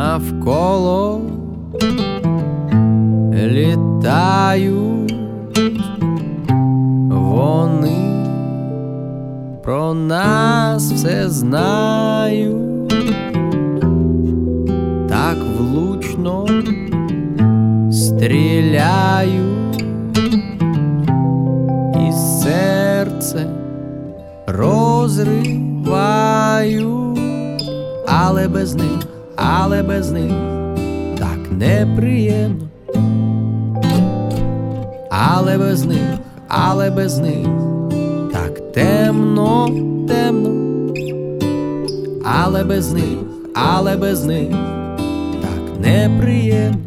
навколо літають вони, про нас все знають, так влучно стріляють, і серце розривають, але без них так неприємно, але без них так темно, але без них так неприємно,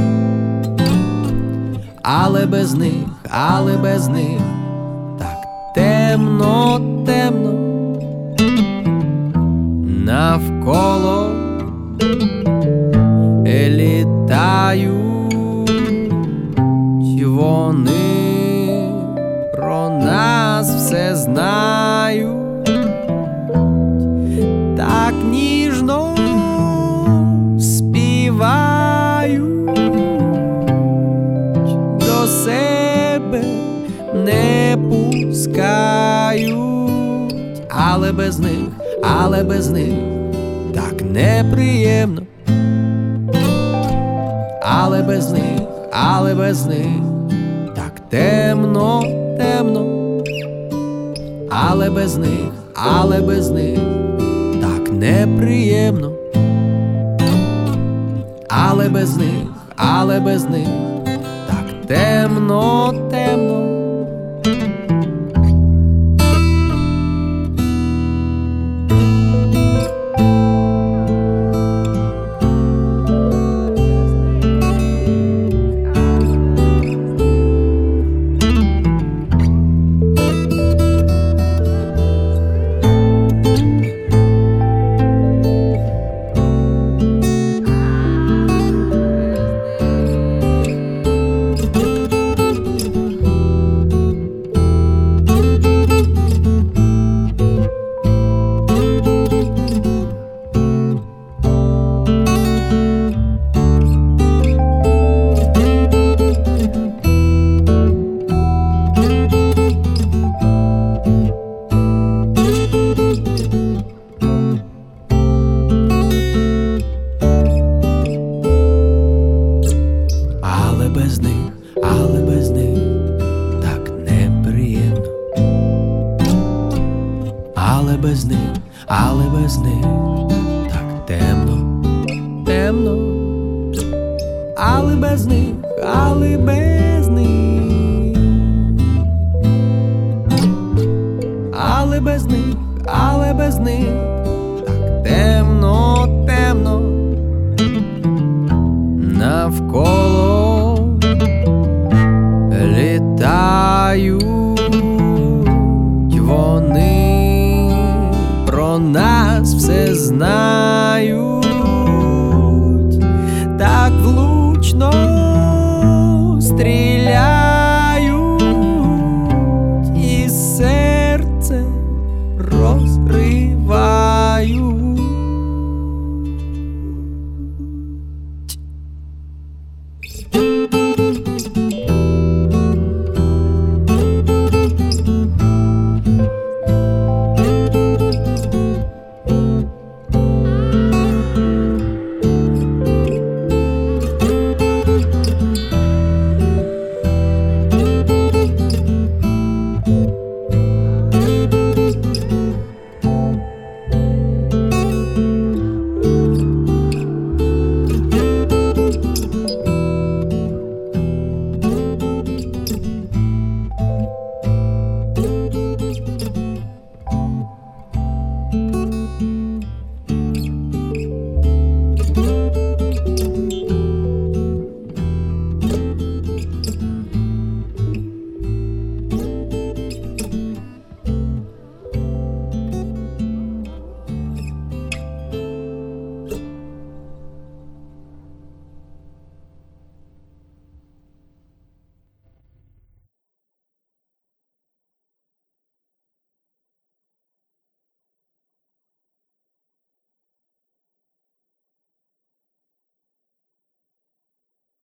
але без них так темно, навколо літають вони, про нас все знають, так ніжно співають, до себе не пускають, але без них так неприємно, але без них так темно, але без них так неприємно, але без них так темно. Але без них так неприємно, але без них так темно, але без них так темно, навколо літають вони, про нас все знають, так влучно стріляють.